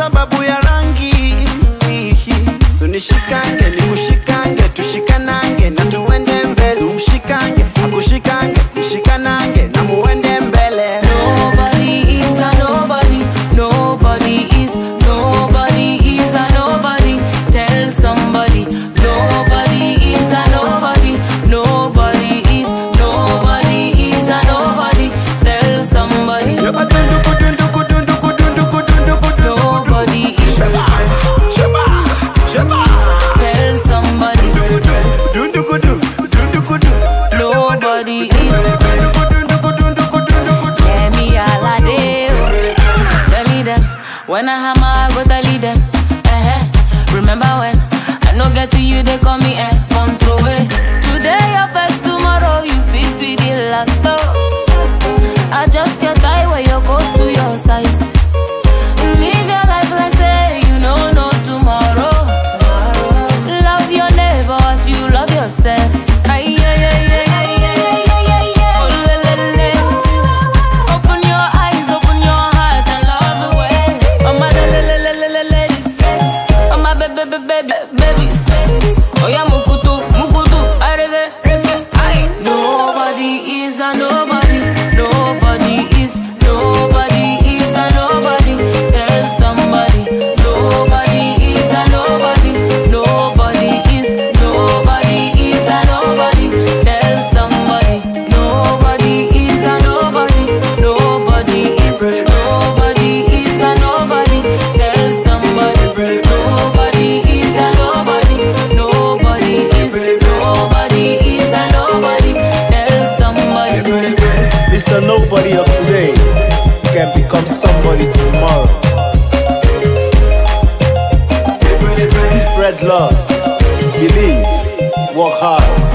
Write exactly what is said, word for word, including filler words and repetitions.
sababu ya rangi. So nishikange, nikushikange, tushikanange na tuende mbele. Tumshikange, akushikange, mshikanange na muende mbele. Nobody is a nobody, nobody is, nobody is a nobody. Tell somebody, nobody is a nobody, nobody is, nobody is a nobody. Tell somebody, nobody is. Sheba, sheba, sheba. Tell somebody, nobody is. Let me all a day. Tell me them when I hammer, I go tell them. Eh, remember when I no get to you, they call me eh, control it. Today your first, tomorrow you fit be the last. Oh, adjust your tie where you go to your size. Live your life like say you know no tomorrow. Love your neighbor as you love yourself. Ay, ay, ay, ay, ay, ay, ay, ay, ay. Oh, le, le, le. Open your eyes, open your heart and love the way. Oh my le, le, le, le, le, ladies. Oh my baby, baby, baby, babies. Oh yeah, mukutu, mukutu. I reggae, reggae, aye. Nobody is a nobody. Nobody is, nobody is a nobody. Tell somebody, nobody is a nobody. Nobody is, nobody is a nobody. Tell somebody, nobody is a nobody. Nobody is, nobody is a nobody. Tell somebody, nobody is a nobody. Nobody is, nobody is a nobody. Tell somebody. This a nobody of today can become somebody tomorrow. Spread love, believe, work hard.